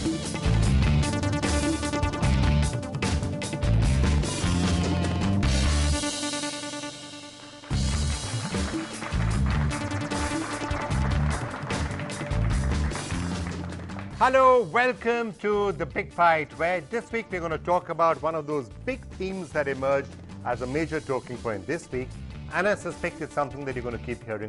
Hello, welcome to The Big Fight, where this week we're going to talk about one of those big themes that emerged as a major talking point this week, and I suspect it's something that you're going to keep hearing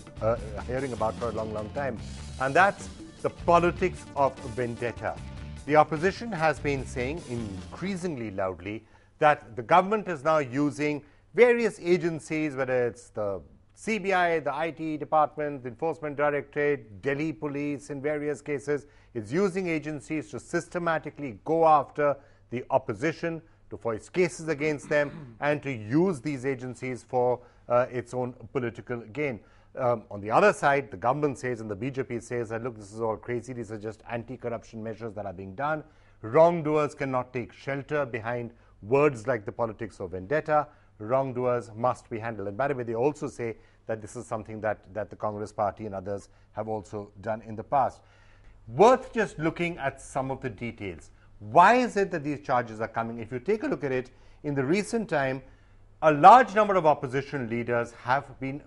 about for a long time, and that's the politics of vendetta. The opposition has been saying increasingly loudly that the government is now using various agencies, whether it's the CBI, the IT department, the Enforcement Directorate, Delhi Police in various cases, is using agencies to systematically go after the opposition, to voice cases against them, and to use these agencies for its own political gain. On the other side, the government says and the BJP says that, look, this is all crazy. These are just anti-corruption measures that are being done. Wrongdoers cannot take shelter behind words like the politics of vendetta. Wrongdoers must be handled. And by the way, they also say that this is something that the Congress party and others have also done in the past. Worth just looking at some of the details. Why is it that these charges are coming? If you take a look at it, in the recent time, a large number of opposition leaders have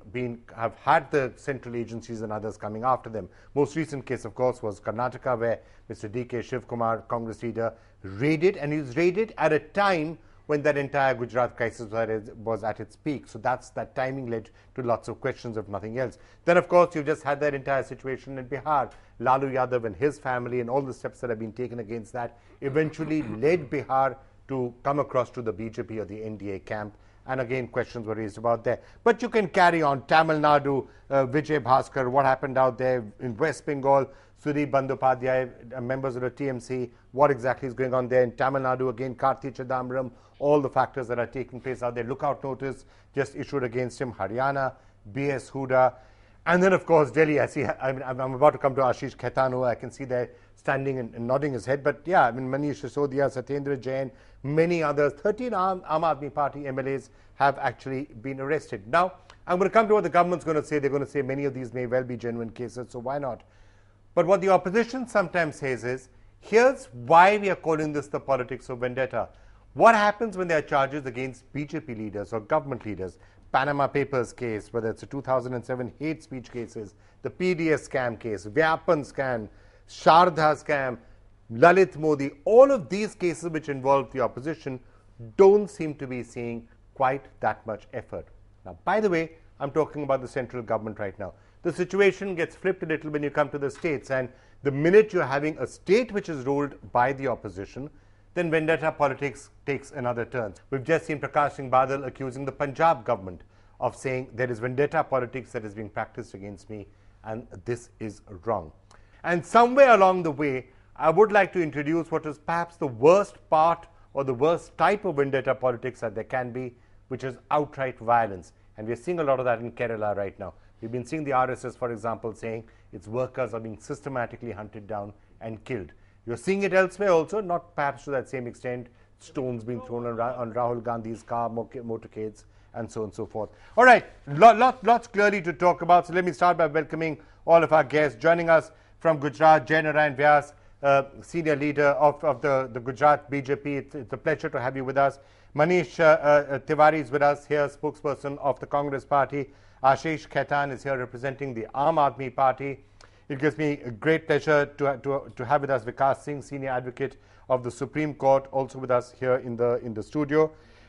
had the central agencies and others coming after them. Most recent case, of course, was Karnataka, where Mr. D.K. Shivkumar, Congress leader, raided, and he was raided at a time when that entire Gujarat crisis was at its peak. So that timing led to lots of questions, if nothing else. Then, of course, you've just had that entire situation in Bihar. Lalu Yadav and his family and all the steps that have been taken against that eventually led Bihar to come across to the BJP or the NDA camp. And again, questions were raised about there. But you can carry on. Tamil Nadu, Vijay Bhaskar, what happened out there in West Bengal, Sudip Bandyopadhyay, members of the TMC, what exactly is going on there in Tamil Nadu, again, Karthi Chidambaram, all the factors that are taking place out there. Lookout notice just issued against him, Haryana, B.S. Huda. And then, of course, Delhi. I see, I'm about to come to Ashish Khetano. I can see there standing and nodding his head. But yeah, I mean, Manish Sisodia, Satyendra Jain, many others, 13 Aam Aadmi Party MLAs have actually been arrested. Now, I'm going to come to what the government's going to say. They're going to say many of these may well be genuine cases, so why not? But what the opposition sometimes says is, here's why we are calling this the politics of vendetta. What happens when there are charges against BJP leaders or government leaders? Panama Papers case, whether it's the 2007 hate speech cases, the PDS scam case, Vyapan scam, Sharda scam, Lalit Modi, all of these cases which involve the opposition don't seem to be seeing quite that much effort. Now, by the way, I'm talking about the central government right now. The situation gets flipped a little when you come to the states, and the minute you're having a state which is ruled by the opposition, then vendetta politics takes another turn. We've just seen Prakash Singh Badal accusing the Punjab government of saying there is vendetta politics that is being practiced against me, and this is wrong. And somewhere along the way, I would like to introduce what is perhaps the worst part or the worst type of vendetta politics that there can be, which is outright violence. And we're seeing a lot of that in Kerala right now. We've been seeing the RSS, for example, saying its workers are being systematically hunted down and killed. You're seeing it elsewhere also, not perhaps to that same extent, stones being thrown on Rahul Gandhi's car, motorcades, and so on and so forth. All right, lots clearly to talk about. So let me start by welcoming all of our guests. Joining us from Gujarat, Jai Narayan Vyas, senior leader of the Gujarat BJP. It's a pleasure to have you with us. Manish Tiwari is with us here, spokesperson of the Congress party. Ashish Khaitan is here representing the Aam Aadmi Party. It gives me a great pleasure to have with us Vikas Singh, senior advocate of the Supreme Court, also with us here in the studio.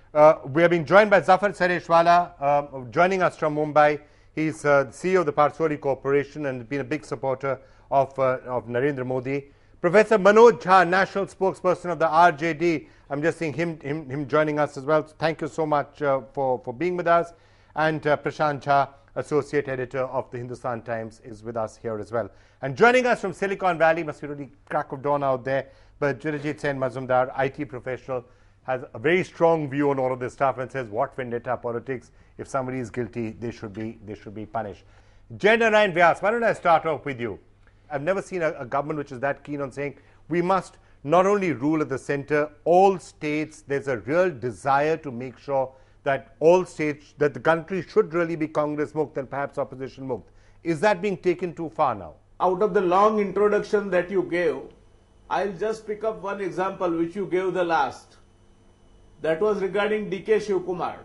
We are being joined by Zafar Sareshwala, joining us from Mumbai. He's CEO of the Parsori Corporation and been a big supporter of Narendra Modi. Professor Manoj Jha, national spokesperson of the RJD. I'm just seeing him joining us as well. So thank you so much for being with us. And Prashant Jha, associate editor of the Hindustan Times, is with us here as well. And joining us from Silicon Valley, must be really crack of dawn out there, but Jirajit Sen Mazumdar, IT professional, has a very strong view on all of this stuff and says, what vendetta politics? If somebody is guilty, they should be punished. Jai Narayan Vyas, why don't I start off with you? I've never seen a government which is that keen on saying we must not only rule at the center, all states, there's a real desire to make sure that all states, that the country should really be Congress Mukt and perhaps opposition Mukt. Is that being taken too far now? Out of the long introduction that you gave, I'll just pick up one example which you gave the last. That was regarding DK Shivkumar.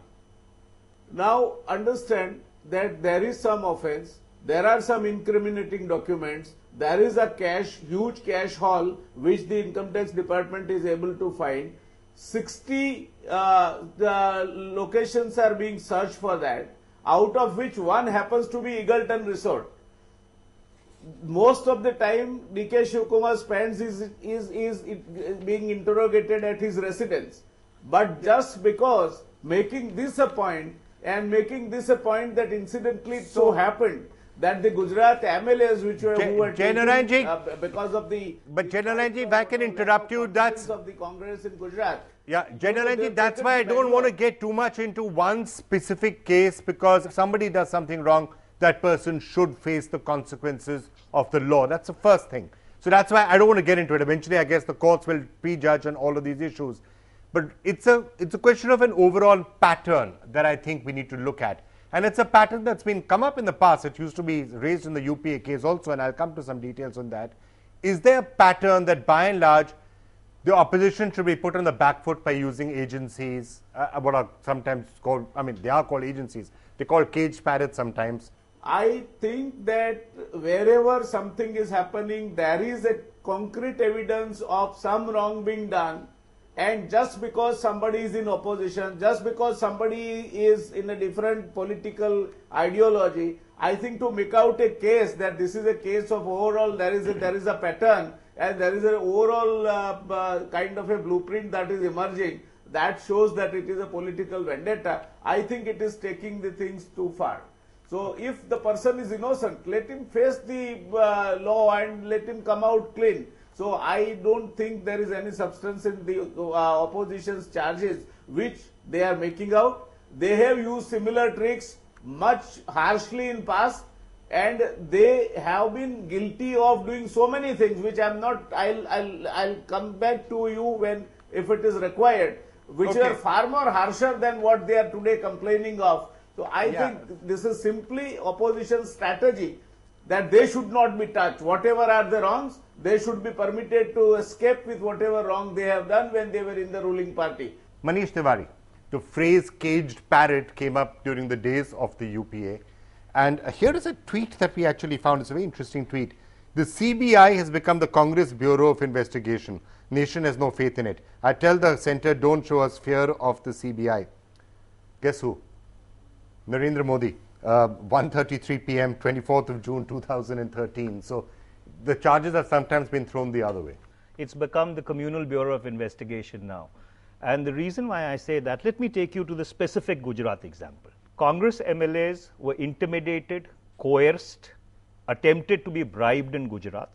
Now understand that there is some offense, there are some incriminating documents, there is a huge cash haul which the income tax department is able to find. 60 the locations are being searched for that, out of which one happens to be Eagleton Resort. Most of the time DK Shivkumar spends is being interrogated at his residence. But just because making this a point that incidentally so happened that the Gujarat MLAs which were who were taken, because of the if I can interrupt you, that's of the Congress in Gujarat. Yeah, General, that's why I don't want to get too much into one specific case, because if somebody does something wrong, that person should face the consequences of the law. That's the first thing. So that's why I don't want to get into it. Eventually, I guess the courts will prejudge on all of these issues. But it's a question of an overall pattern that I think we need to look at. And it's a pattern that's been come up in the past. It used to be raised in the UPA case also, and I'll come to some details on that. Is there a pattern that by and large the opposition should be put on the back foot by using agencies, what are sometimes called, I mean, they are called agencies. They're called caged parrots sometimes. I think that wherever something is happening, there is a concrete evidence of some wrong being done. And just because somebody is in opposition, just because somebody is in a different political ideology, I think to make out a case that this is a case of overall there is a pattern and there is an overall kind of a blueprint that is emerging that shows that it is a political vendetta, I think it is taking the things too far. So if the person is innocent, let him face the law and let him come out clean. So I don't think there is any substance in the opposition's charges which they are making out. They have used similar tricks much harshly in past, and they have been guilty of doing so many things which I'm not. I'll come back to you when if it is required, which are far more harsher than what they are today complaining of. So I think this is simply opposition strategy that they should not be touched. Whatever are the wrongs, they should be permitted to escape with whatever wrong they have done when they were in the ruling party. Manish Tiwari, the phrase caged parrot came up during the days of the UPA. And here is a tweet that we actually found. It's a very interesting tweet. The CBI has become the Congress Bureau of Investigation. Nation has no faith in it. I tell the centre, don't show us fear of the CBI. Guess who? Narendra Modi. 1:33 p.m., 24th of June, 2013. So the charges have sometimes been thrown the other way. It's become the Communal Bureau of Investigation now. And the reason why I say that, let me take you to the specific Gujarat example. Congress MLAs were intimidated, coerced, attempted to be bribed in Gujarat.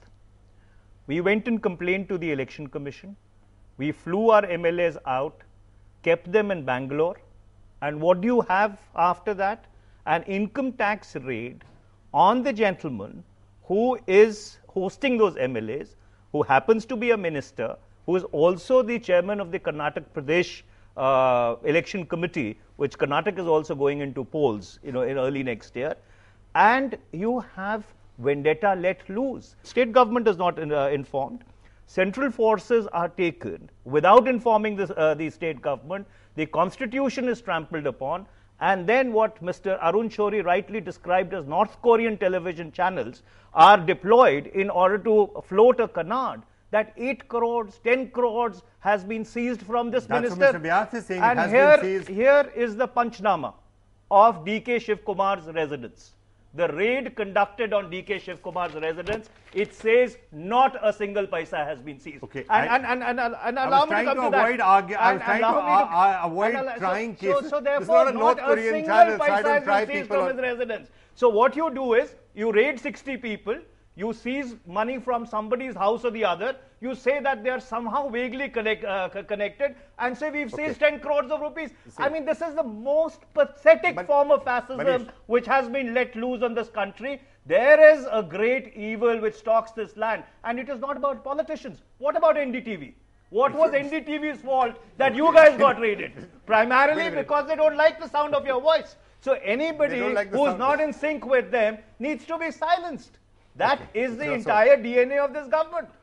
We went and complained to the Election Commission. We flew our MLAs out, kept them in Bangalore. And what do you have after that? An income tax raid on the gentleman who is hosting those MLAs, who happens to be a minister, who is also the chairman of the Karnataka Pradesh election committee, which Karnataka is also going into polls, in early next year. And you have vendetta let loose. State government is not informed. Central forces are taken without informing the state government. The constitution is trampled upon. And then what Mr. Arun Shourie rightly described as North Korean television channels are deployed in order to float a canard that 8 crores, 10 crores has been seized from this minister. That's what Mr. Vyas is saying. And it has been seized. Here is the Panchnama of DK Shivkumar's residence. The raid conducted on DK Shivkumar's residence, it says not a single paisa has been seized. Okay. And allow me to come to that. I was trying to avoid trying cases. So therefore, this is not a North not Korean a single channel, so I paisa don't has try been seized people from his residence. So what you do is, you raid 60 people, you seize money from somebody's house or the other, you say that they are somehow vaguely connected, and say we've seized 10 crores of rupees. I mean, this is the most pathetic form of fascism which has been let loose on this country. There is a great evil which stalks this land, and it is not about politicians. What about NDTV? What was NDTV's fault that you guys got raided? Primarily because they don't like the sound of your voice. So anybody who is not in sync with them needs to be silenced. That is the entire DNA of this government.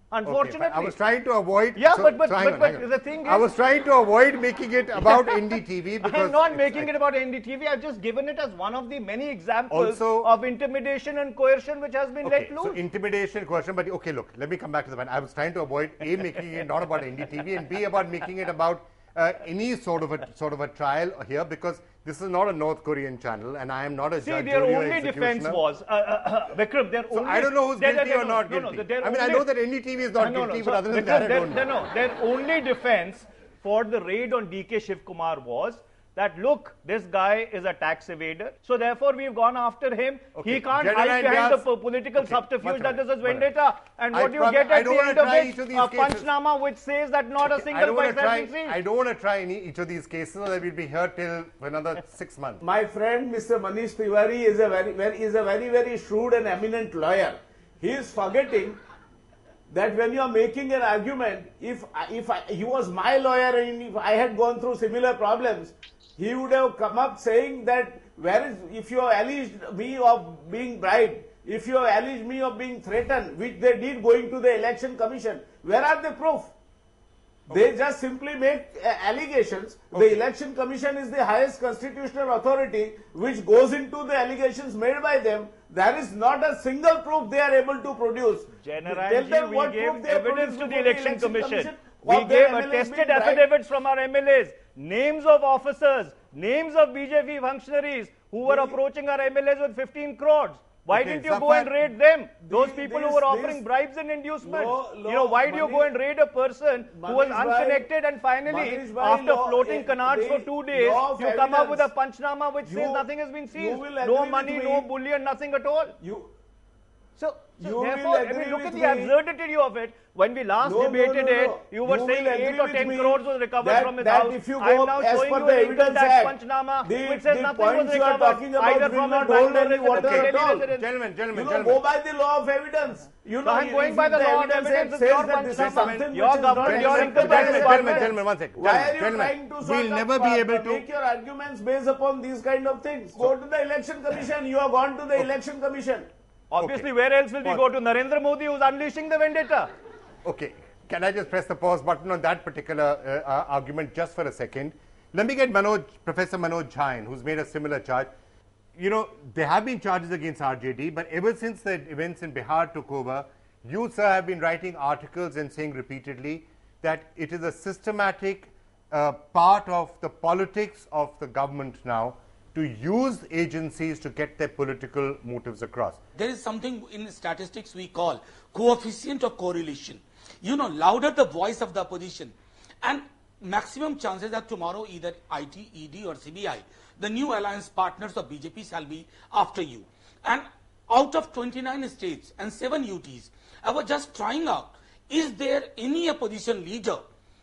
Unfortunately. Okay, I was trying to avoid. Yeah, so, but hang on. the thing is, I was trying to avoid making it about NDTV because I'm not making it about NDTV. I've just given it as one of the many examples Also, of intimidation and coercion which has been let loose. So intimidation, coercion, but okay, look, let me come back to the point. I was trying to avoid A, making it not about NDTV, and B, about making it about any sort of a trial here, because this is not a North Korean channel, and I am not a judge. See, their only defense was, Vikram, so I don't know who's guilty or not guilty. I mean, I know that NDTV is not guilty, but other than that, I don't know. Their only defense for the raid on DK Shivkumar was that, look, this guy is a tax evader, so therefore we've gone after him. Okay. He can't General hide behind the political subterfuge that this is vendetta. And what you get at the end of it, a Panchnama which says that not a single paisa has been seized. I don't want to try each of these cases, so that we'll be here till another 6 months. My friend Mr. Manish Tiwari is a very shrewd and eminent lawyer. He is forgetting that when you are making an argument, if he was my lawyer and if I had gone through similar problems, he would have come up saying that if you have alleged me of being bribed, if you have alleged me of being threatened, which they did going to the election commission, where are the proof? Okay. They just simply make allegations. Okay. The election commission is the highest constitutional authority which goes into the allegations made by them. There is not a single proof they are able to produce. General, we gave evidence to the election commission. We gave attested affidavits from our MLAs, names of officers, names of BJP functionaries who were approaching our MLAs with 15 crores. Why didn't you go and raid them? Those people who were offering bribes and inducements. Why do you go and raid a person who was unconnected, and finally, after floating canards for 2 days, you come up with a Panchnama which says nothing has been seized. No money, no bullion, nothing at all. So therefore, look at the absurdity of it. When we last debated it, you were saying 8 or 10 crores was recovered from his house. I am now showing you an income tax Panchnama which says nothing was recovered either from his Bangalore residence. Gentlemen. Go by the law of evidence. So I'm going by the law of evidence. It's your Panchnama. Your government, your income tax department. Gentlemen, 1 second. Why are you trying to we'll never be able to make your arguments based upon these kind of things? Go to the election commission. You have gone to the election commission. Obviously, where else will we go? To Narendra Modi, who's unleashing the vendetta? Okay, can I just press the pause button on that particular argument just for a second? Let me get Professor Manoj Jain, who's made a similar charge. There have been charges against RJD, but ever since the events in Bihar took over, you, sir, have been writing articles and saying repeatedly that it is a systematic part of the politics of the government now to use agencies to get their political motives across. There is something in statistics we call coefficient of correlation. Louder the voice of the opposition, and maximum chances that tomorrow either IT, ED or CBI, the new alliance partners of BJP, shall be after you. And out of 29 states and 7 UTs, I was just trying out, is there any opposition leader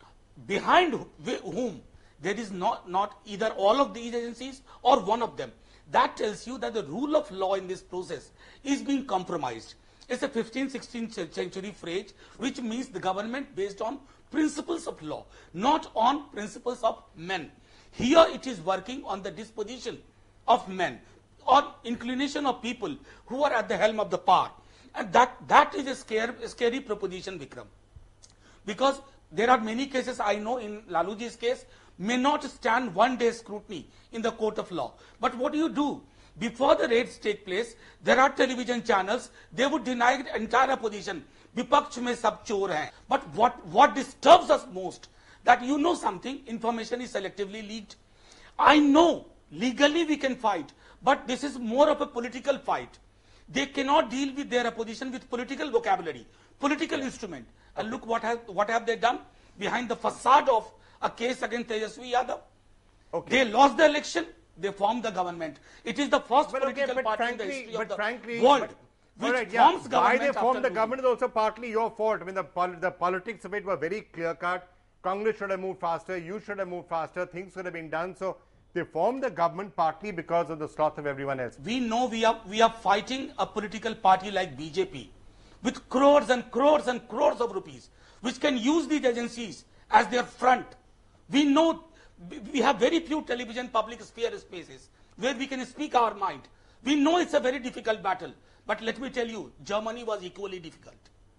behind whom there is not either all of these agencies or one of them? That tells you that the rule of law in this process is being compromised. It's a 15th, 16th century phrase which means the government based on principles of law, not on principles of men. Here it is working on the disposition of men or inclination of people who are at the helm of the power. And that is a scary proposition, Vikram. Because there are many cases I know in Laluji's case may not stand one day's scrutiny in the court of law. But what do? Before the raids take place, there are television channels, they would deny the entire opposition. Vipaksh mein sab chor hain. But what disturbs us most, that something, information is selectively leaked. I know, legally we can fight, but this is more of a political fight. They cannot deal with their opposition with political vocabulary, political instrument. And look what have they done behind the facade of a case against Tejasvi Yadav. They lost the election, they formed the government. It is the first political party in the history of the world which forms government. Why they formed the government is also partly your fault. I mean, the politics of it were very clear-cut. Congress should have moved faster, you should have moved faster, things could have been done. So they formed the government partly because of the sloth of everyone else. We know we are fighting a political party like BJP with crores and crores and crores of rupees, which can use these agencies as their front. We know we have very few television public sphere spaces where we can speak our mind. We know it's a very difficult battle. But let me tell you, Germany was equally difficult.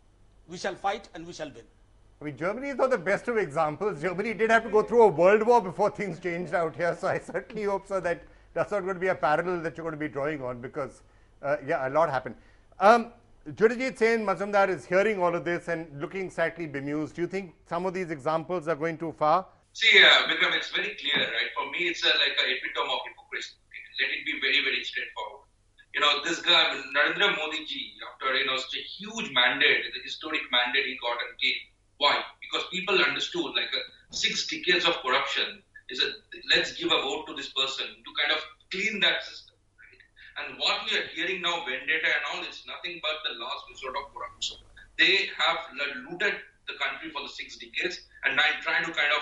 We shall fight and we shall win. I mean, Germany is not the best of examples. Germany did have to go through a world war before things changed out here. So I certainly hope so that that's not going to be a parallel that you're going to be drawing on because, yeah, a lot happened. Jyotirjit Sen Mazumdar is hearing all of this and looking slightly bemused. Do you think some of these examples are going too far? See, Vikram, it's very clear, right? For me, it's like an epitome of hypocrisy. Let it be very, very straightforward. You know, this guy, Narendra Modi ji, after, such a huge mandate, the historic mandate he got and came. Why? Because people understood like 6 decades of corruption is let's give a vote to this person to kind of clean that system, right? And what we are hearing now, vendetta and all, is nothing but the last resort of corruption. They have looted the country for the 6 decades and now trying to kind of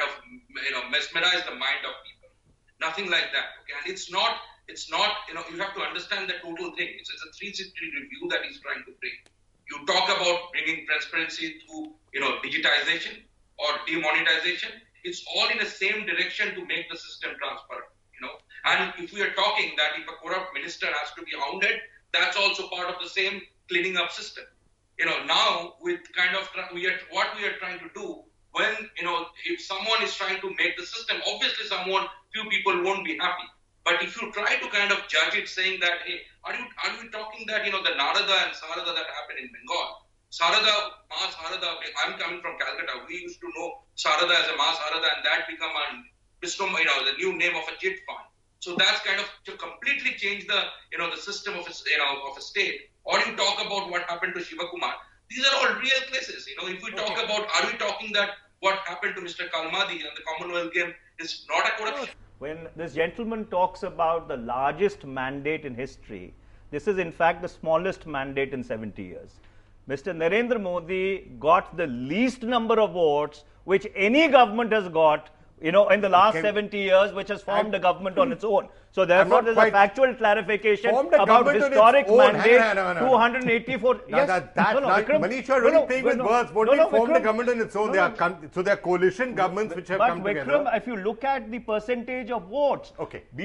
mesmerize the mind of people. Nothing like that. Okay, and it's not. You have to understand the total thing. It's a 360 review that he's trying to bring. You talk about bringing transparency through, digitization or demonetization. It's all in the same direction to make the system transparent, And if we are talking that if a corrupt minister has to be hounded, that's also part of the same cleaning up system. Now with kind of what we are trying to do when, if someone is trying to make the system, obviously few people won't be happy. But if you try to kind of judge it saying that, hey, are you talking that, the Narada and Sarada that happened in Bengal? Sarada, Ma Sarada, I'm coming from Calcutta. We used to know Sarada as a Ma Sarada and that become the new name of a chit fund. So that's kind of to completely change the, the system of a state. Or you talk about what happened to Shiva Kumar. These are all real cases. If we talk about, are we talking that what happened to Mr. Kalmadi and the Commonwealth Game is not a corruption? When this gentleman talks about the largest mandate in history, this is in fact the smallest mandate in 70 years. Mr. Narendra Modi got the least number of votes which any government has got, in the last 70 years, which has formed a government on its own. So therefore, there's a factual clarification about historic mandate, 284. Manish, you're really playing with words. Won't they form the government on its own? So they are coalition governments which have come together. But Vikram, if you look at the percentage of votes,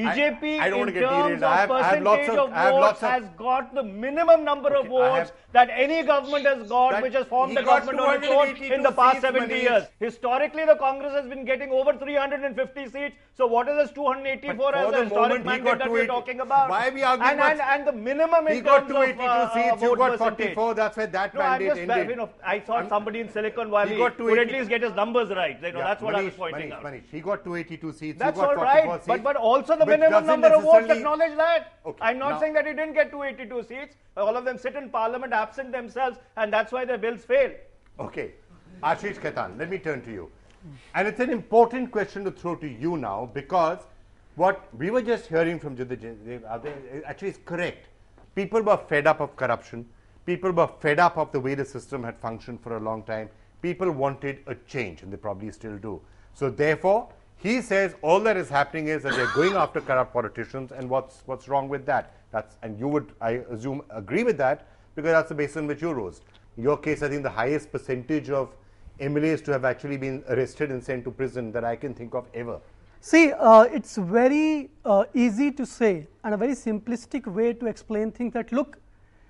BJP I don't want to get in terms derailed. of percentage of votes has got the minimum number of votes that any government has got, which has formed the government on its own in the past 70 years. Historically, the Congress has been getting over 350 seats. So what is this 284 as a historic mandate that we're talking about? Why are we arguing? And the minimum he in got terms 282 seats, you got 44, percentage. that's where that mandate ended. I thought somebody in Silicon Valley would at least get his numbers right. That's what I was pointing out. Manish, he got 282 seats, that's you got all 44 right, seats. but also the minimum number of votes acknowledge that. I'm not saying that he didn't get 282 seats. All of them sit in parliament, absent themselves, and that's why their bills fail. Okay. Ashish Khaitan, let me turn to you. And it's an important question to throw to you now because what we were just hearing from Jyotirjit actually is correct. People were fed up of corruption. People were fed up of the way the system had functioned for a long time. People wanted a change, and they probably still do. So therefore, he says all that is happening is that they're going after corrupt politicians, and what's wrong with that? And you would, I assume, agree with that because that's the basis on which you rose. In your case, I think the highest percentage of MLAs to have actually been arrested and sent to prison that I can think of ever. See, it's very easy to say and a very simplistic way to explain things that look,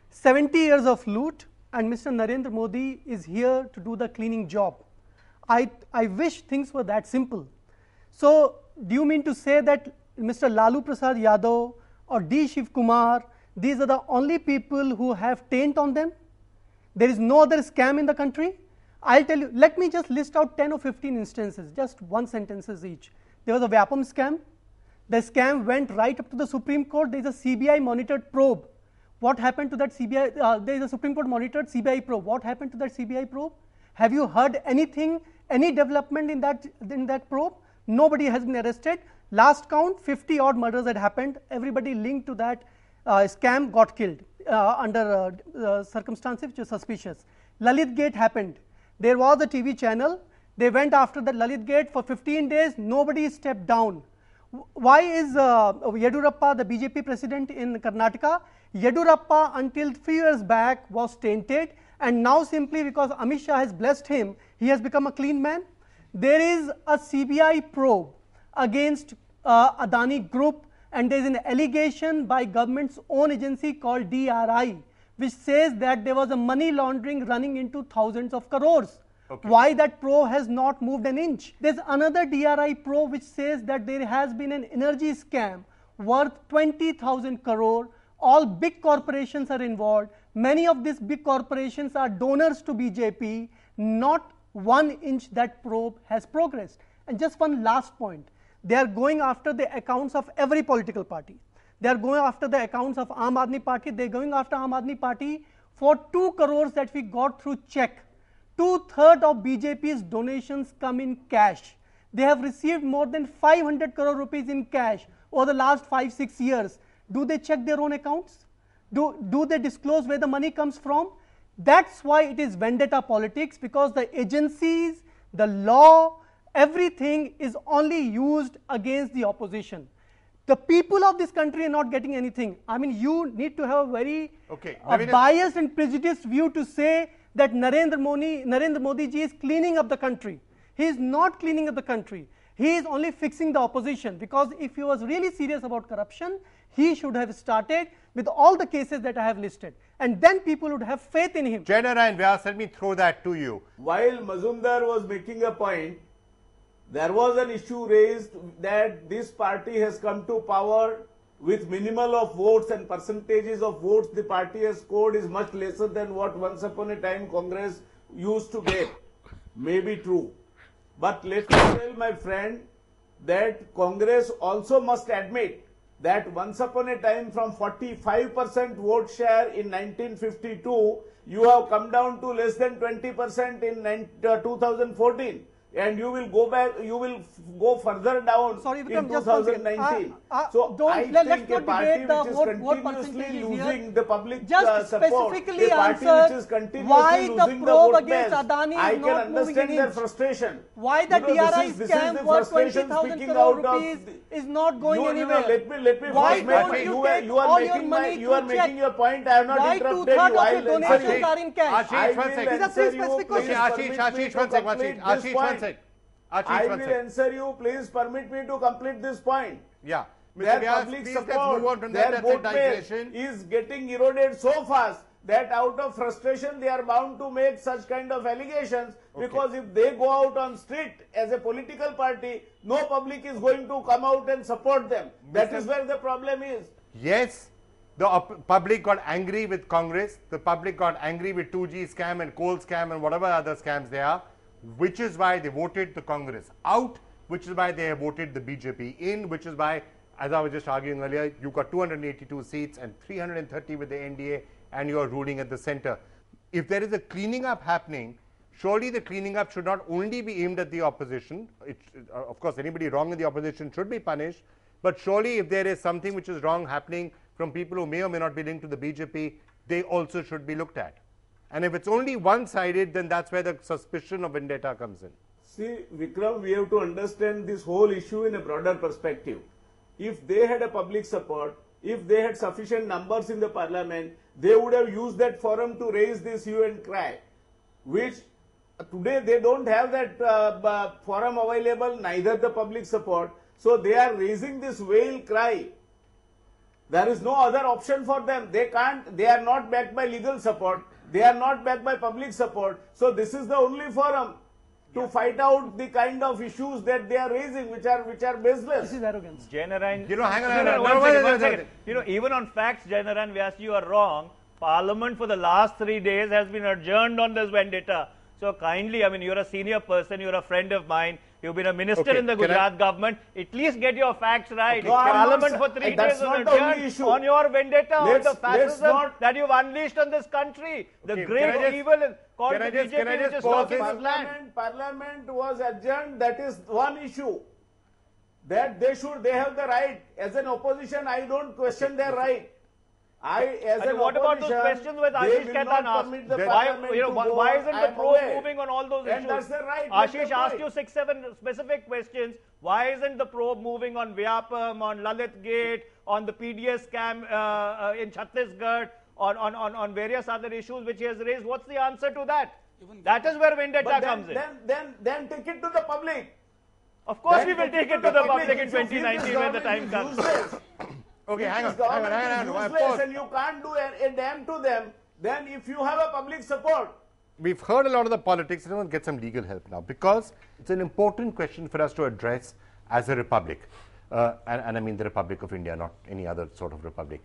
70 years of loot and Mr. Narendra Modi is here to do the cleaning job. I wish things were that simple. So, do you mean to say that Mr. Lalu Prasad Yadav or D. Shiv Kumar, these are the only people who have taint on them? There is no other scam in the country? I'll tell you, let me just list out 10 or 15 instances, just one sentences each. There was a Vyapam scam. The scam went right up to the Supreme Court. There is a CBI monitored probe. What happened to that CBI? There is a Supreme Court monitored CBI probe. What happened to that CBI probe? Have you heard anything, any development in that probe? Nobody has been arrested. Last count, 50 odd murders had happened. Everybody linked to that scam got killed under circumstances which are suspicious. Lalit Gate happened. There was a TV channel. They went after the Lalit Gate for 15 days. Nobody stepped down. Why is Yedurappa the BJP president in Karnataka? Yedurappa until 3 years back was tainted, and now simply because Amit Shah has blessed him, he has become a clean man. There is a CBI probe against Adani Group, and there is an allegation by government's own agency called DRI, which says that there was a money laundering running into thousands of crores. Okay. Why that probe has not moved an inch? There's another DRI probe which says that there has been an energy scam worth 20,000 crore. All big corporations are involved. Many of these big corporations are donors to BJP. Not 1 inch that probe has progressed. And just one last point. They are going after the accounts of every political party. They are going after the accounts of Aam Aadmi Party. They are going after Aam Aadmi Party for 2 crores that we got through check. 2/3 of BJP's donations come in cash. They have received more than 500 crore rupees in cash over the last 5-6 years. Do they check their own accounts? Do they disclose where the money comes from? That's why it is vendetta politics, because the agencies, the law, everything is only used against the opposition. The people of this country are not getting anything. I mean, you need to have a very biased and prejudiced view to say that Narendra Modi ji is cleaning up the country. He is not cleaning up the country. He is only fixing the opposition, because if he was really serious about corruption, he should have started with all the cases that I have listed, and then people would have faith in him. Jai Narayan Vyas, let me throw that to you. While Mazumdar was making a point, there was an issue raised that this party has come to power with minimal of votes, and percentages of votes the party has scored is much lesser than what once upon a time Congress used to get. May be true. But let me tell my friend that Congress also must admit that once upon a time, from 45% vote share in 1952, you have come down to less than 20% in 2014. And you will go back, you will go further down in 2019. So I think a party which is continuously losing the public just support, specifically a party answer which is continuously why the losing the probe vote against base, Adani is I can not moving understand an their inch. frustration. Why the DRI scam worth 20,000 crore rupees is not going anywhere? Let me Why first don't make you my, take you are all your making money you are through making check? your point. I have not Why interrupted you. 2/3 of your I'll answer donations you. are in cash? Ashish, one second. These are three specific Okay, questions. Ashish, one second. Ashish, one second. I will answer you. Please permit me to complete this point. Yeah. Mr. Their Vyas, public please support, let's move on from their that. That's a vote base digression. is getting eroded so fast that out of frustration they are bound to make such kind of allegations, because if they go out on street as a political party, no public is going to come out and support them. That is where the problem is. Yes, the public got angry with Congress. The public got angry with 2G scam and coal scam and whatever other scams they are, which is why they voted the Congress out, which is why they have voted the BJP in, which is why, as I was just arguing earlier, you got 282 seats and 330 with the NDA, and you are ruling at the center. If there is a cleaning up happening, surely the cleaning up should not only be aimed at the opposition. Of course, anybody wrong in the opposition should be punished, but surely if there is something which is wrong happening from people who may or may not be linked to the BJP, they also should be looked at. And if it's only one-sided, then that's where the suspicion of vendetta comes in. See, Vikram, we have to understand this whole issue in a broader perspective. If they had a public support, if they had sufficient numbers in the parliament, they would have used that forum to raise this hue and cry, which today they don't have that forum available, neither the public support. So they are raising this wail cry. There is no other option for them. They can't, they are not backed by legal support. They are not backed by public support. So this is the only forum to fight out the kind of issues that they are raising, which are baseless. This is arrogance. Jai Narayan, hang on. One second. Even on facts, Jai Narayan Vyas, you are wrong. Parliament for the last 3 days has been adjourned on this vendetta. So kindly, I mean, you're a senior person, you're a friend of mine, you've been a minister in the Gujarat government, at least get your facts right. No, Parliament for 3 days was adjourned on your vendetta, on the fascism that you've unleashed on this country. The great evil called the BJP, which is stalking this land. Parliament was adjourned, that is one issue. That they have the right. As an opposition, I don't question their right. What about those questions with Ashish Khaitan asked? Why isn't the probe moving on all those issues? That's the right. Ashish asked you 6-7 specific questions. Why isn't the probe moving on Vyapam, on Lalit Gate, on the PDS scam in Chhattisgarh, on various other issues which he has raised? What's the answer to that? That is where vendetta comes in. Then take it to the public. Of course, we will take it to the public in 2019 when the time comes. Okay, hang on. Useless and you can't do a damn to them. then if you have a public support, we've heard a lot of the politics. I want to get some legal help now because it's an important question for us to address as a republic. And I mean the Republic of India, not any other sort of republic.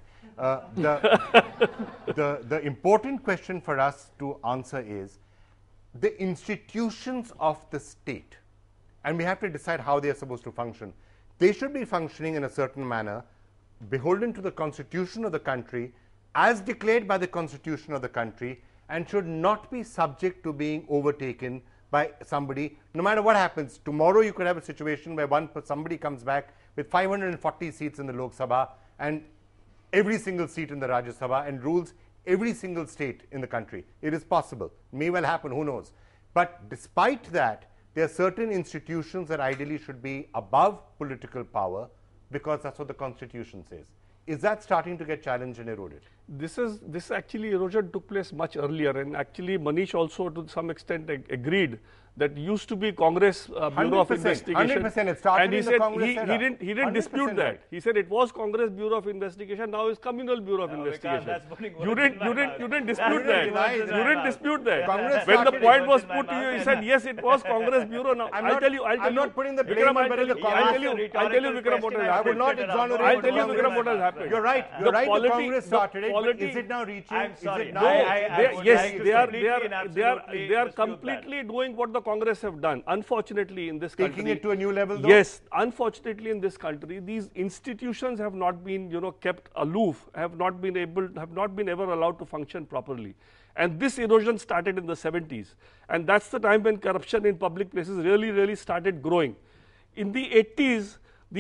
The important question for us to answer is the institutions of the state, and we have to decide how they are supposed to function. They should be functioning in a certain manner, beholden to the constitution of the country, as declared by the constitution of the country, and should not be subject to being overtaken by somebody. No matter what happens, tomorrow you could have a situation where somebody comes back with 540 seats in the Lok Sabha and every single seat in the Rajya Sabha and rules every single state in the country. It is possible. May well happen, who knows. But despite that, there are certain institutions that ideally should be above political power because that's what the constitution says. Is that starting to get challenged and eroded? This actually erosion took place much earlier, and actually Manish also to some extent agreed that used to be Congress Bureau of Investigation. 100%. It started and he in said the Congress era. he didn't dispute that. He said it was Congress Bureau of Investigation. Now it's Communal Bureau of Investigation. You didn't dispute that. You didn't dispute that. When the point was put to you, he said yes, it was Congress Bureau. Now I'll tell you. I'm not putting the blame on whether the Congress. I'll tell you, Vikram, what has I would happened. not exonerate. I'll tell you, Vikram, what has happened. You're right. You're right. The Congress started it. But is it now reaching? I'm sorry. Is it now? Yes, they are completely doing what the Congress have done. Unfortunately, in this country, taking it to a new level, though? Yes, unfortunately, in this country, these institutions have not been, kept aloof, have not been ever allowed to function properly. And this erosion started in the 70s, and that's the time when corruption in public places really started growing. In the 80s,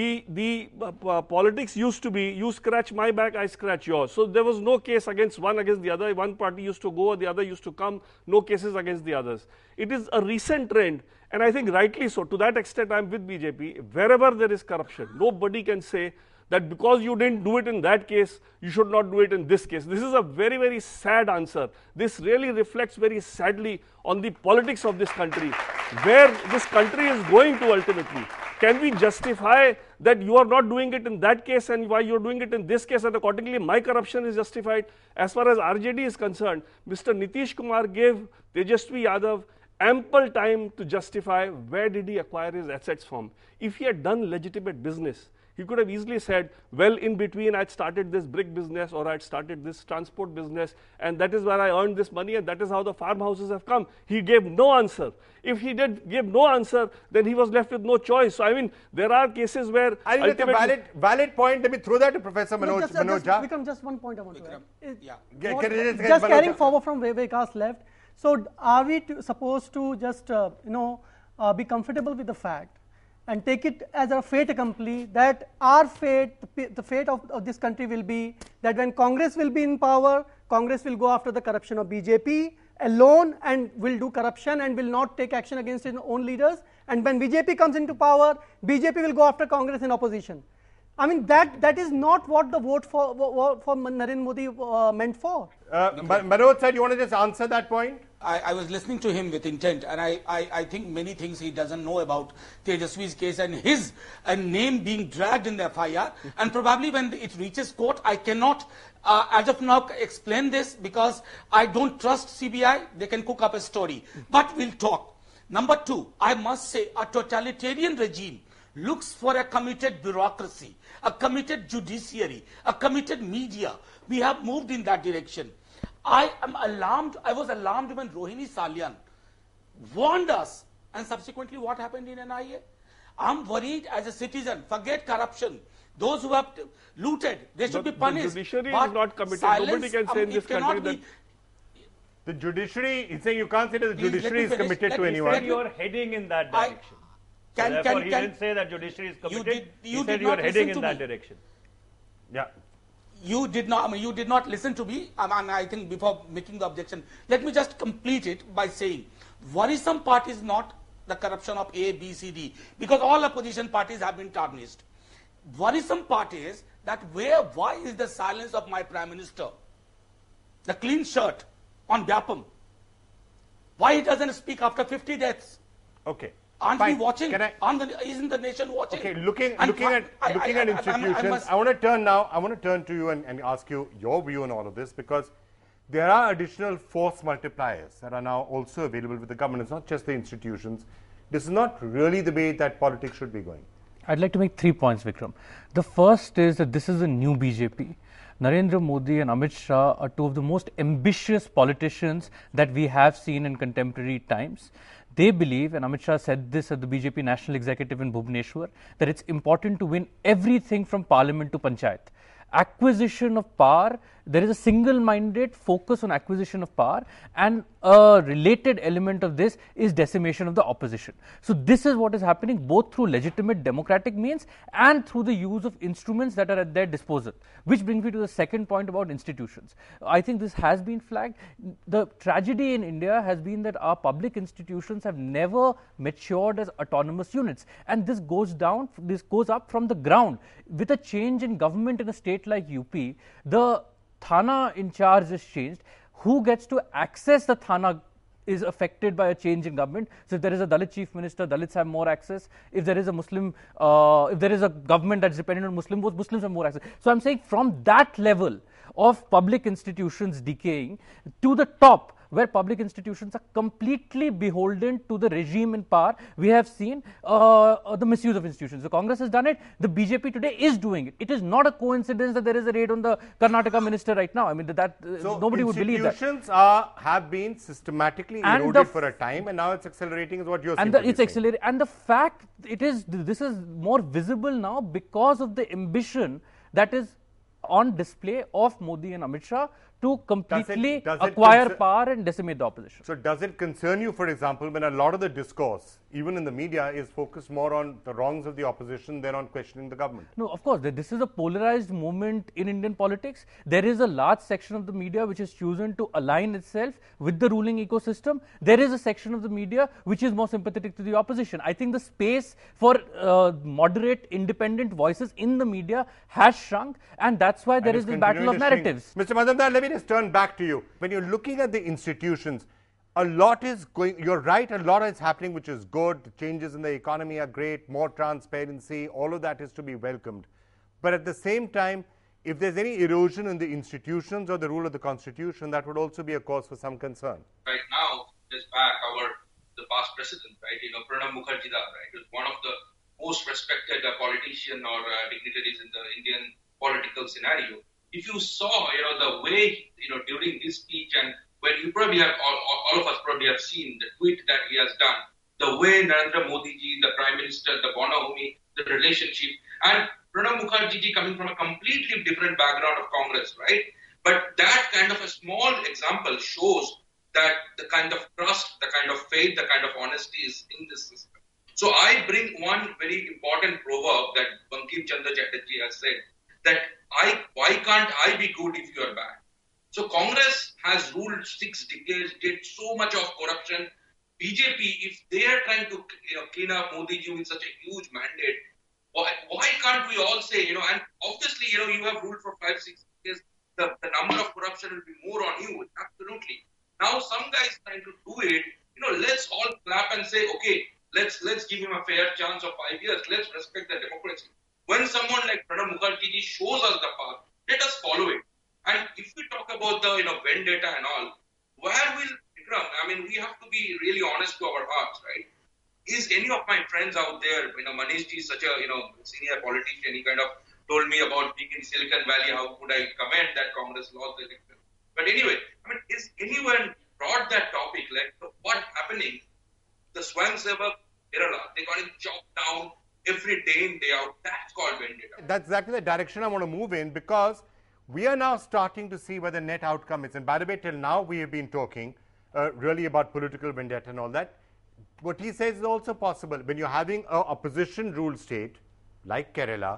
the politics used to be, you scratch my back, I scratch yours. So there was no case against the other. One party used to go, the other used to come, no cases against the others. It is a recent trend, and I think rightly so. To that extent, I am with BJP. Wherever there is corruption, nobody can say that because you didn't do it in that case, you should not do it in this case. This is a very sad answer. This really reflects very sadly on the politics of this country, where this country is going to ultimately. Can we justify that you are not doing it in that case and why you are doing it in this case, and accordingly my corruption is justified? As far as RJD is concerned, Mr. Nitish Kumar gave Tejasvi Yadav ample time to justify where did he acquire his assets from. If he had done legitimate business, he could have easily said, well, in between I had started this brick business or I had started this transport business, and that is where I earned this money, and that is how the farmhouses have come. He gave no answer. If he did give no answer, then he was left with no choice. So I mean, there are cases where I think it's a valid point. Let me throw that to Professor Manoj Jha. Vikram, just one point I want to add. Yeah. Just carrying forward from where Vikas left. So are we supposed to just be comfortable with the fact and take it as a fait accompli that our fate, the fate of this country will be that when Congress will be in power, Congress will go after the corruption of BJP alone and will do corruption and will not take action against its own leaders, and when BJP comes into power, BJP will go after Congress in opposition. I mean, that is not what the vote for Narendra Modi meant for. Manoj sir, you want to just answer that point? I was listening to him with intent, and I think many things he doesn't know about Tejasvi's case and his name being dragged in the FIR. And probably when it reaches court, I cannot, as of now, explain this because I don't trust CBI. They can cook up a story. But we'll talk. Number two, I must say, a totalitarian regime looks for a committed bureaucracy, a committed judiciary, a committed media. We have moved in that direction. I am alarmed. I was alarmed when Rohini Salyan warned us, and subsequently what happened in NIA? I'm worried as a citizen. Forget corruption. Those who have looted, they should be punished. The judiciary is not committed. Nobody can say in this country that the judiciary, he's saying you can't say that the judiciary is committed to anyone. He said you are heading in that direction. Therefore, he didn't say that judiciary is committed. He said you are heading in that direction. Yeah. You did not listen to me, and I think before making the objection, let me just complete it by saying, worrisome part is not the corruption of A, B, C, D, because all opposition parties have been tarnished. Worrisome part is that why is the silence of my Prime Minister, the clean shirt on Vyapam? Why he doesn't speak after 50 deaths? Okay. Aren't we watching? Isn't the nation watching? Okay, looking at institutions, I want to turn to you and ask you your view on all of this, because there are additional force multipliers that are now also available with the government. It's not just the institutions. This is not really the way that politics should be going. I'd like to make 3 points, Vikram. The first is that this is a new BJP. Narendra Modi and Amit Shah are two of the most ambitious politicians that we have seen in contemporary times. They believe, and Amit Shah said this at the BJP National Executive in Bhubaneswar, that it's important to win everything from parliament to panchayat. Acquisition of power, there is a single-minded focus on acquisition of power, and a related element of this is decimation of the opposition. So this is what is happening both through legitimate democratic means and through the use of instruments that are at their disposal. Which brings me to the second point about institutions. I think this has been flagged. The tragedy in India has been that our public institutions have never matured as autonomous units, and this goes up from the ground. With a change in government in a state like UP, the Thana in charge is changed. Who gets to access the Thana is affected by a change in government. So if there is a Dalit chief minister, Dalits have more access. If there is a Muslim, if there is a government that's dependent on Muslim votes, Muslims have more access. So I'm saying from that level of public institutions decaying to the top, where public institutions are completely beholden to the regime in power, we have seen the misuse of institutions. The Congress has done it. The BJP today is doing it. It is not a coincidence that there is a raid on the Karnataka minister right now. I mean, so nobody would believe that. Institutions have been systematically eroded for a time, and now it's accelerating, is what you're saying. And it's accelerating. And the fact this is more visible now because of the ambition that is on display of Modi and Amit Shah to completely acquire power and decimate the opposition. So does it concern you, for example, when a lot of the discourse, even in the media, is focused more on the wrongs of the opposition than on questioning the government? No, of course. This is a polarized moment in Indian politics. There is a large section of the media which has chosen to align itself with the ruling ecosystem. There is a section of the media which is more sympathetic to the opposition. I think the space for moderate, independent voices in the media has shrunk, and that's why there is this battle of narratives. Mr. Majumdar, let me just turn back to you. When you're looking at the institutions, a lot is going, you're right, a lot is happening which is good. The changes in the economy are great, more transparency, all of that is to be welcomed. But at the same time, if there's any erosion in the institutions or the rule of the constitution, that would also be a cause for some concern. Right now, just back the past president, right, Pranab Mukherjee, right, was one of the most respected politician or dignitaries in the Indian political scenario. If you saw, the way, during his speech, and when you probably have, all of us probably have seen the tweet that he has done, the way Narendra Modi ji, the Prime Minister, the Bonahomi, the relationship, and Pranab Mukherjee ji coming from a completely different background of Congress, right? But that kind of a small example shows that the kind of trust, the kind of faith, the kind of honesty is in this system. So I bring one very important proverb that Bankim Chandra Chatterjee has said, that why can't I be good if you are bad? So Congress has ruled 6 decades, did so much of corruption. BJP, if they are trying to clean up Modi ji with such a huge mandate, why can't we all say, and obviously, you have ruled for 5-6 years, the number of corruption will be more on you, absolutely. Now some guys trying to do it, let's all clap and say, okay, let's give him a fair chance of 5 years, let's respect the democracy. When someone like Pranab Mukherjee shows us the path, let us follow it. And if we talk about the vendetta and all, where will Vikram? I mean, we have to be really honest to our hearts, right? Is any of my friends out there, Manish ji is such a senior politician. He kind of told me about being in Silicon Valley. How could I comment that Congress lost the election? But anyway, I mean, is anyone brought that topic like what happening? The Swayamsevak Kerala, they got it chopped down every day in, day out. That's called vendetta. That's exactly the direction I want to move in, because we are now starting to see where the net outcome is. And by the way, till now we have been talking really about political vendetta and all that. What he says is also possible. When you're having an opposition-ruled state like Kerala,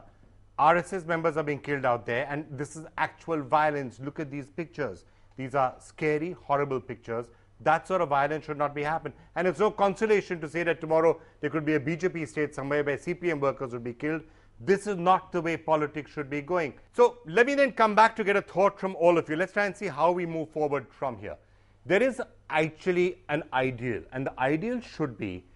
RSS members are being killed out there, and this is actual violence. Look at these pictures. These are scary, horrible pictures. That sort of violence should not be happening. And it's no consolation to say that tomorrow there could be a BJP state somewhere where CPM workers would be killed. This is not the way politics should be going. So let me then come back to get a thought from all of you. Let's try and see how we move forward from here. There is actually an ideal, and the ideal should be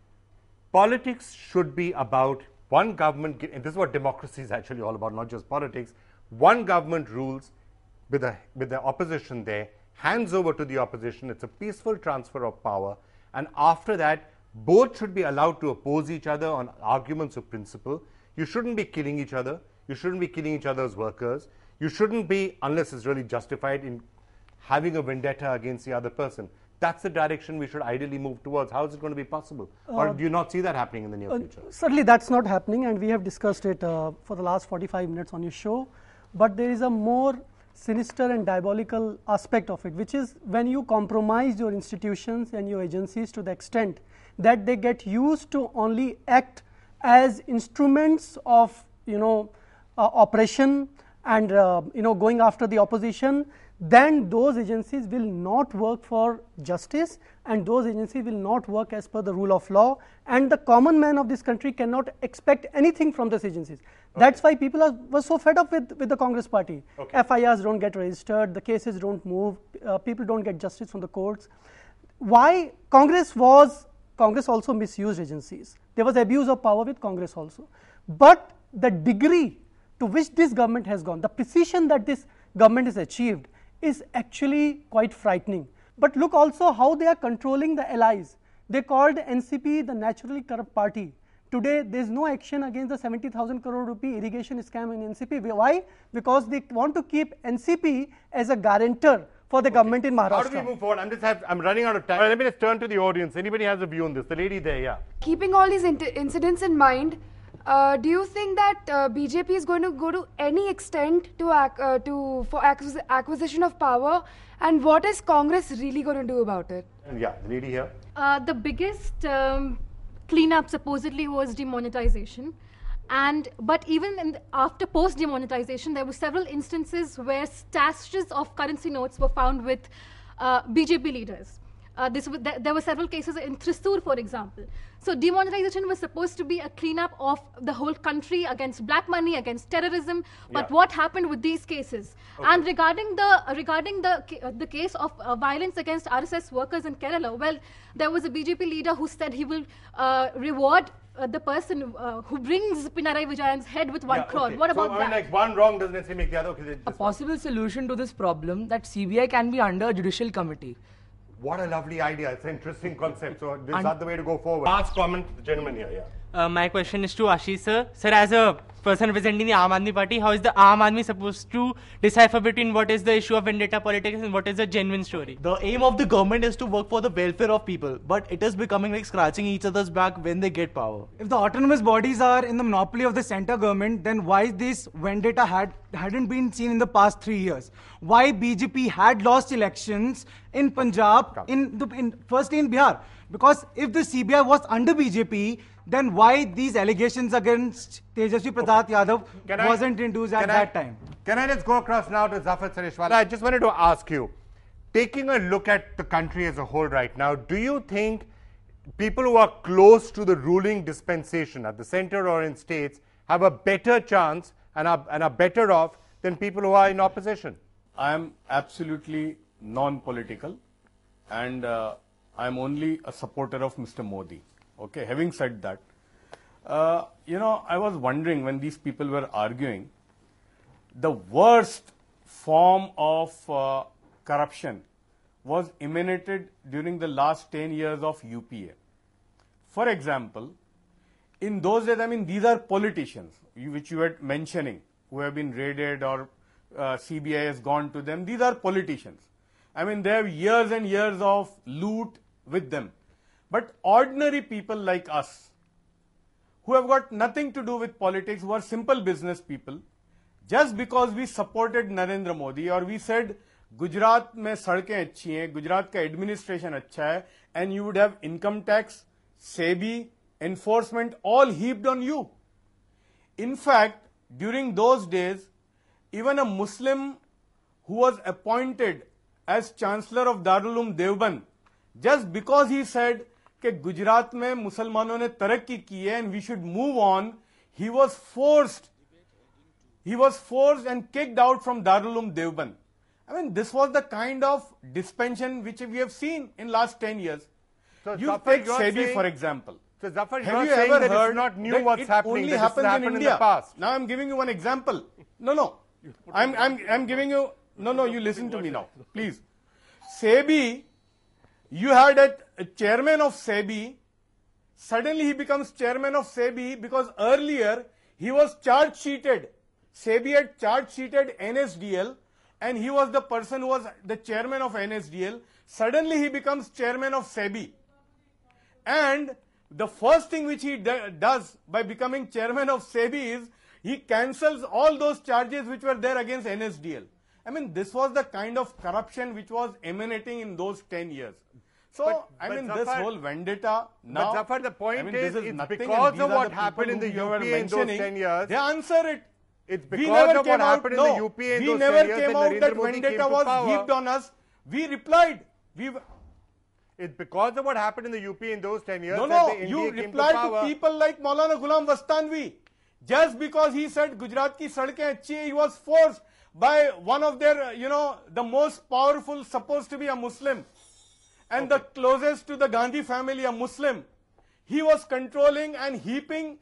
politics should be about one government, and this is what democracy is actually all about, not just politics. One government rules with the opposition there, hands over to the opposition. It's a peaceful transfer of power. And after that, both should be allowed to oppose each other on arguments of principle. You shouldn't be killing each other. You shouldn't be killing each other's workers. You shouldn't be, unless it's really justified, in having a vendetta against the other person. That's the direction we should ideally move towards. How is it going to be possible? Or do you not see that happening in the near future? Certainly that's not happening, and we have discussed it for the last 45 minutes on your show. But there is a more sinister and diabolical aspect of it, which is when you compromise your institutions and your agencies to the extent that they get used to only act as instruments of, oppression and, going after the opposition, then those agencies will not work for justice, and those agencies will not work as per the rule of law, and the common man of this country cannot expect anything from those agencies. That's why people were so fed up with the Congress party. FIRs don't get registered, the cases don't move, people don't get justice from the courts. Why? Congress also misused agencies. There was abuse of power with Congress also. But the degree to which this government has gone, the precision that this government has achieved, is actually quite frightening. But look also how they are controlling the allies. They called NCP the naturally corrupt party. Today, there is no action against the 70,000 crore rupee irrigation scam in NCP. Why? Because they want to keep NCP as a guarantor for the government in Maharashtra. How do we move forward? I'm running out of time. Let me just turn to the audience. Anybody has a view on this? The lady there, yeah. Keeping all these incidents in mind, do you think that BJP is going to go to any extent for acquisition of power, and what is Congress really going to do about it? Yeah, the lady here. The biggest cleanup supposedly was demonetization, but even after post demonetization, there were several instances where stashes of currency notes were found with BJP leaders. There were several cases in Thrissur, for example. So demonetization was supposed to be a cleanup of the whole country against black money, against terrorism. But what happened with these cases? And regarding the case of violence against RSS workers in Kerala, well, there was a BJP leader who said he will reward the person who brings Pinarayi Vijayan's head with 1 crore. What about that? Like one wrong doesn't necessarily make the other. A possible solution to this problem that CBI can be under a judicial committee. What a lovely idea. It's an interesting concept. So this is not the way to go forward. Last comment, the gentleman here. Yeah. My question is to Ashish sir. Sir, as a person representing the Aam Aadmi Party, how is the Aam Aadmi supposed to decipher between what is the issue of vendetta politics and what is the genuine story? The aim of the government is to work for the welfare of people, but it is becoming like scratching each other's back when they get power. If the autonomous bodies are in the monopoly of the centre government, then why this vendetta hadn't been seen in the past 3 years? Why BJP had lost elections in Punjab, firstly in Bihar? Because if the CBI was under BJP, then why these allegations against Tejasvi Pradhat Yadav wasn't introduced at that time? Can I just go across now to Zafar Sareshwala? I just wanted to ask you, taking a look at the country as a whole right now, do you think people who are close to the ruling dispensation at the center or in states have a better chance and are better off than people who are in opposition? I am absolutely non-political, and I'm only a supporter of Mr. Modi. Okay, having said that, I was wondering when these people were arguing, the worst form of corruption was emanated during the last 10 years of UPA. For example, in those days, these are politicians, which you were mentioning, who have been raided or CBI has gone to them. These are politicians. They have years and years of loot with them. But ordinary people like us, who have got nothing to do with politics, who are simple business people, just because we supported Narendra Modi or we said Gujarat mein sadkein achhi hain, Gujarat ka administration acha hai, and you would have income tax, SEBI, enforcement all heaped on you. In fact, during those days, even a Muslim who was appointed as Chancellor of Darul Uloom Deoband, just because he said that Gujarat mein Musalmanon ne tarakki ki hai and we should move on, he was forced and kicked out from Darul Uloom Deoband. This was the kind of dispensation which we have seen in last 10 years. So you Zafar, take SEBI for example. So Zafar, have you saying ever that heard it's not new that what's it happening, only that happens this happened in India? The past? Now I'm giving you one example. I'm giving you, no, you listen to me now, please. SEBI, you had a chairman of SEBI. Suddenly he becomes chairman of SEBI because earlier he was charge sheeted. SEBI had charge sheeted NSDL and he was the person who was the chairman of NSDL. Suddenly he becomes chairman of SEBI. And the first thing which he does by becoming chairman of SEBI is he cancels all those charges which were there against NSDL. I mean, this was the kind of corruption which was emanating in those 10 years. So, this whole vendetta now. But Zafar, the point this is, it's nothing, because of what happened in the UP in those 10 years. They answer it. It's because of what happened in the UP in those 10 years. We never came out that vendetta was heaped on us. We replied. It's because of what happened in the UP in those 10 years. No, you replied to people like Maulana Ghulam Wastanvi. Just because he said Gujarat ki sadkein achhi hai, he was forced by one of their, the most powerful, supposed to be a Muslim, and the closest to the Gandhi family, a Muslim. He was controlling and heaping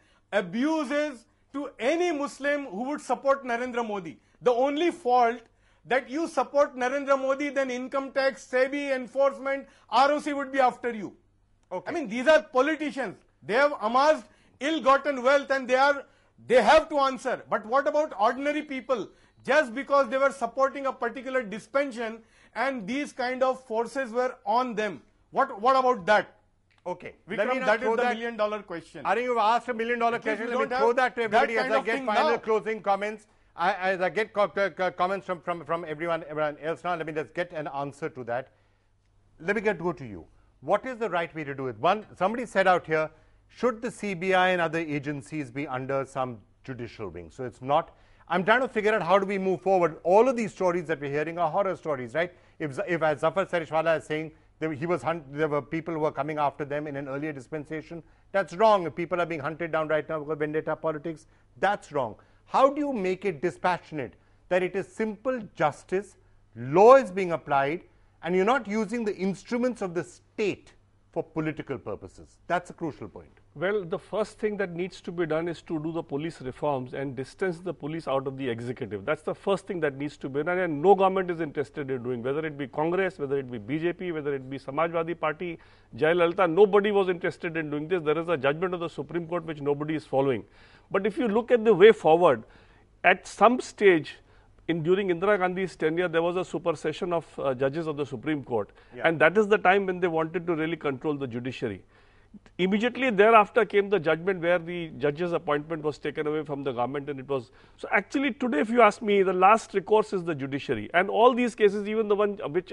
abuses to any Muslim who would support Narendra Modi. The only fault that you support Narendra Modi, then income tax, SEBI, enforcement, ROC would be after you. I mean, these are politicians. They have amassed ill-gotten wealth and they have to answer. But what about ordinary people? Just because they were supporting a particular dispensation and these kind of forces were on them. What about that? Okay. Vikram, that is the $1 million question. I think you've asked a $1 million question. Let me throw that to everybody as I get final closing comments. As I get comments from everyone else now, let me just get an answer to that. Let me go to you. What is the right way to do it? One, somebody said out here, should the CBI and other agencies be under some judicial wing? So it's not. I'm trying to figure out how do we move forward. All of these stories that we're hearing are horror stories, right? If as Zafar Sarishwala is saying, there were people who were coming after them in an earlier dispensation, that's wrong. If people are being hunted down right now because of vendetta politics, that's wrong. How do you make it dispassionate, that it is simple justice, law is being applied, and you're not using the instruments of the state for political purposes? That's a crucial point. Well, the first thing that needs to be done is to do the police reforms and distance the police out of the executive. That's the first thing that needs to be done, and no government is interested in doing, whether it be Congress, whether it be BJP, whether it be Samajwadi Party, Jayalalitha, nobody was interested in doing this. There is a judgment of the Supreme Court which nobody is following. But if you look at the way forward, at some stage during Indira Gandhi's tenure, there was a supersession of judges of the Supreme Court, and that is the time when they wanted to really control the judiciary. Immediately thereafter came the judgment where the judge's appointment was taken away from the government, and it was so. Actually, today, if you ask me, the last recourse is the judiciary, and all these cases, even the one which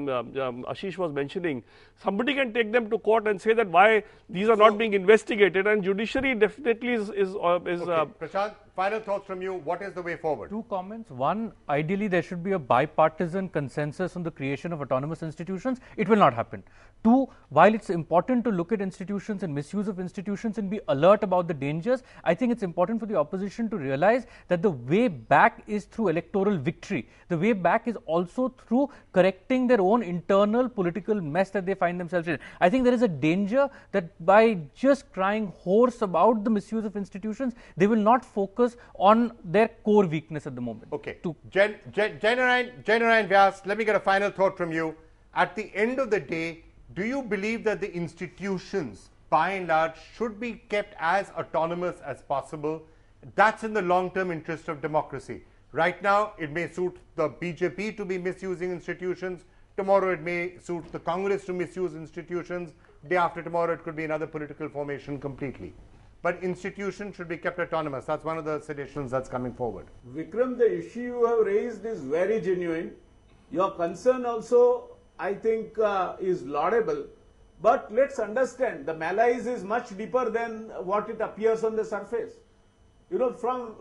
Ashish was mentioning, somebody can take them to court and say that why these are not being investigated, and judiciary definitely is. Prashant, final thoughts from you. What is the way forward? Two comments. One, ideally there should be a bipartisan consensus on the creation of autonomous institutions. It will not happen. Two, while it's important to look at institutions and misuse of institutions and be alert about the dangers, I think it's important for the opposition to realize that the way back is through electoral victory. The way back is also through correcting their own internal political mess that they find themselves in. I think there is a danger that by just crying hoarse about the misuse of institutions, they will not focus on their core weakness at the moment. Okay. Jainarine Vyas, let me get a final thought from you. At the end of the day, do you believe that the institutions, by and large, should be kept as autonomous as possible? That's in the long-term interest of democracy. Right now, it may suit the BJP to be misusing institutions. Tomorrow, it may suit the Congress to misuse institutions. Day after tomorrow, it could be another political formation completely. But institutions should be kept autonomous. That's one of the suggestions that's coming forward. Vikram, the issue you have raised is very genuine. Your concern also, I think, is laudable. But let's understand, the malaise is much deeper than what it appears on the surface. You know,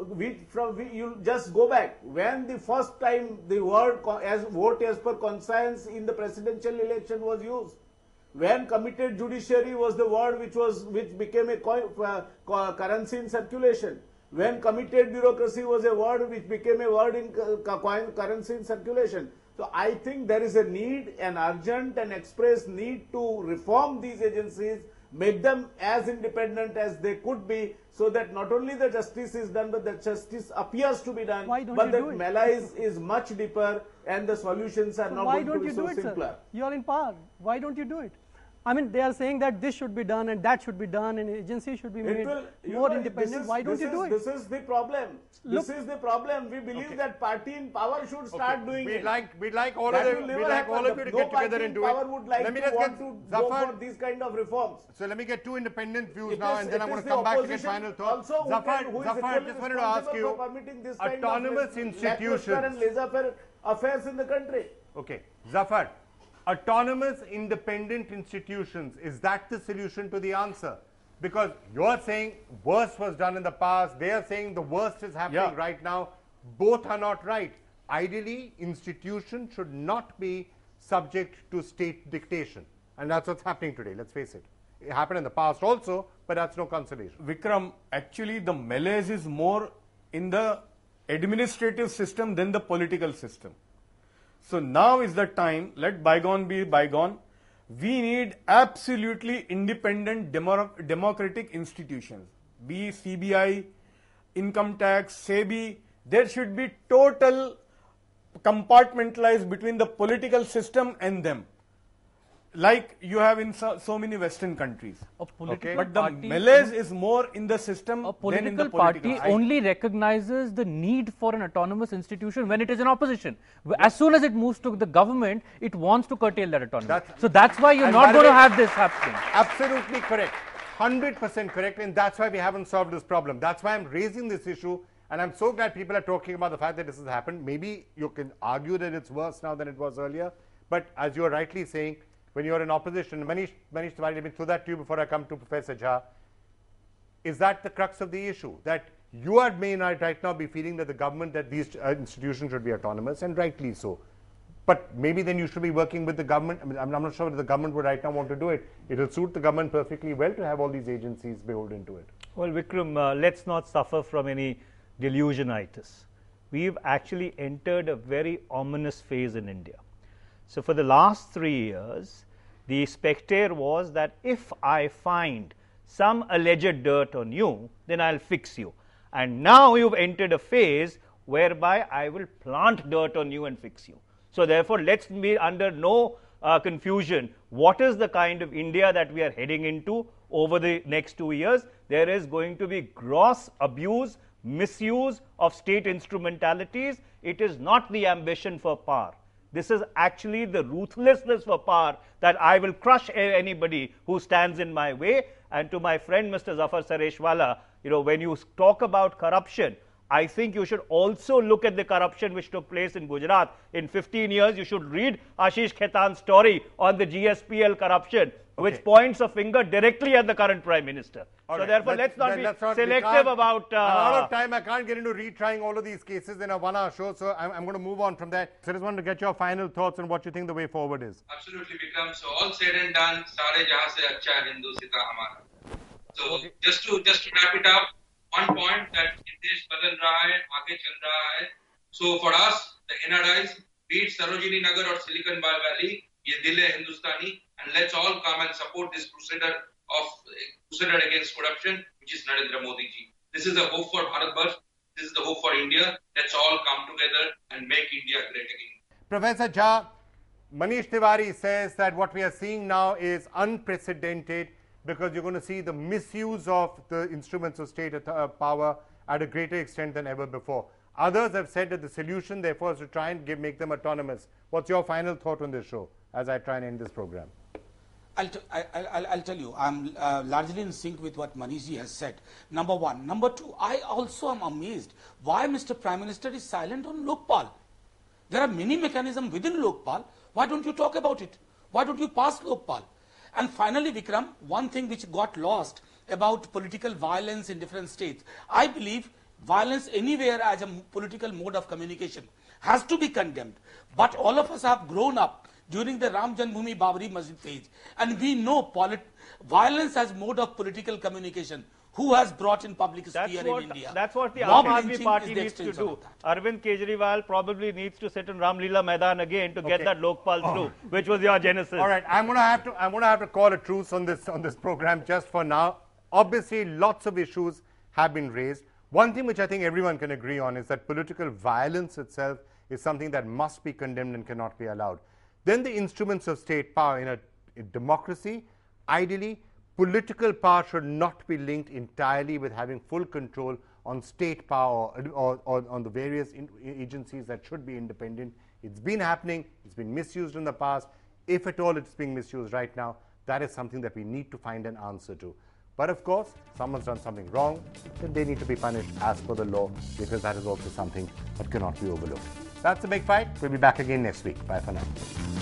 you just go back. When the first time the word vote as per conscience in the presidential election was used, when committed judiciary was the word which became a currency in circulation, when committed bureaucracy was a word which became a word in currency in circulation. So I think there is a need, an urgent and express need to reform these agencies make them as independent as they could be, so that not only the justice is done, but the justice appears to be done, but the malaise is much deeper and the solutions are not going to be so simpler. Sir? You are in power. Why don't you do it? I mean, they are saying that this should be done and that should be done and agency should be made more independent. Why don't you do it? This is the problem. This is the problem. We believe that party in power should start doing it. We'd like all of you to get together and do it. Power would like to go for these kind of reforms. So let me get two independent views now, and then I'm going to come back to get final thoughts. Zafar, just wanted to ask you, autonomous institutions and laissez-faire affairs in the country. Okay, Zafar. Autonomous independent institutions, is that the solution to the answer? Because you're saying worst was done in the past, they are saying the worst is happening right now. Both are not right. Ideally, institutions should not be subject to state dictation. And that's what's happening today, let's face it. It happened in the past also, but that's no consolation. Vikram, actually the malaise is more in the administrative system than the political system. So now is the time, let bygone be bygone. We need absolutely independent democratic institutions. Be CBI, income tax, SEBI. There should be total compartmentalized between the political system and them, like you have in so many Western countries. But the malaise is more in the system than in the political party only recognizes the need for an autonomous institution when it is in opposition. As soon as it moves to the government, it wants to curtail that autonomy. So that's why you're not going to have this happening. Absolutely correct. 100% correct, and that's why we haven't solved this problem. That's why I'm raising this issue, and I'm so glad people are talking about the fact that this has happened. Maybe you can argue that it's worse now than it was earlier, but as you're rightly saying, when you're in opposition, Manish Tiwari, let me throw that to you before I come to Professor Jha. Is that the crux of the issue? That you may right now be feeling that the government, that these institutions should be autonomous, and rightly so. But maybe then you should be working with the government. I mean, I'm not sure whether the government would right now want to do it. It will suit the government perfectly well to have all these agencies beholden to it. Well, Vikram, let's not suffer from any delusionitis. We've actually entered a very ominous phase in India. So for the last 3 years, the specter was that if I find some alleged dirt on you, then I'll fix you. And now you've entered a phase whereby I will plant dirt on you and fix you. So therefore, let's be under no confusion. What is the kind of India that we are heading into over the next 2 years? There is going to be gross abuse, misuse of state instrumentalities. It is not the ambition for power. This is actually the ruthlessness for power, that I will crush anybody who stands in my way. And to my friend Mr. Zafar Sareshwala, when you talk about corruption, I think you should also look at the corruption which took place in Gujarat. In 15 years, you should read Ashish Khaitan's story on the GSPL corruption, which points a finger directly at the current Prime Minister. So therefore, let's not be selective about... I'm out of time. I can't get into retrying all of these cases in a 1-hour show, so I'm going to move on from that. So I just wanted to get your final thoughts on what you think the way forward is. Absolutely, Vikram. So all said and done, Sare Jahan Se Acha Hindu Sita Hamara. So just to wrap it up, one point that Desh Badal Raha Hai, Aage Chal Raha Hai. So for us, the NRIs, be it Sarojini Nagar or Silicon Valley, ye dil hai Hindustani, and let's all come and support this crusader against corruption, which is Narendra Modi ji. This is the hope for Bharatvarsh. This is the hope for India. Let's all come together and make India great again. Professor Jha, Manish Tiwari says that what we are seeing now is unprecedented, because you're going to see the misuse of the instruments of state power at a greater extent than ever before. Others have said that the solution, therefore, is to try and make them autonomous. What's your final thought on this show as I try and end this program? I'll tell you, I'm largely in sync with what Manishji has said. Number one. Number two, I also am amazed why Mr. Prime Minister is silent on Lokpal. There are many mechanisms within Lokpal. Why don't you talk about it? Why don't you pass Lokpal? And finally, Vikram, one thing which got lost about political violence in different states. I believe violence anywhere as a political mode of communication has to be condemned. But all of us have grown up during the Ram Janmabhoomi Babri Masjid phase, and we know violence as mode of political communication. who has brought in public sphere in India. That's what the Mob Aam Aadmi lynching Party is the needs to extension do. of that. Arvind Kejriwal probably needs to sit in Ramlila Maidan again to get that Lokpal through, which was your genesis. All right, I'm going to have to call a truce on this program just for now. Obviously, lots of issues have been raised. One thing which I think everyone can agree on is that political violence itself is something that must be condemned and cannot be allowed. Then the instruments of state power in a democracy, ideally, political power should not be linked entirely with having full control on state power or on the various agencies that should be independent. It's been happening. It's been misused in the past. If at all it's being misused right now, that is something that we need to find an answer to. But of course, someone's done something wrong, then they need to be punished as per the law, because that is also something that cannot be overlooked. That's The Big Fight. We'll be back again next week. Bye for now.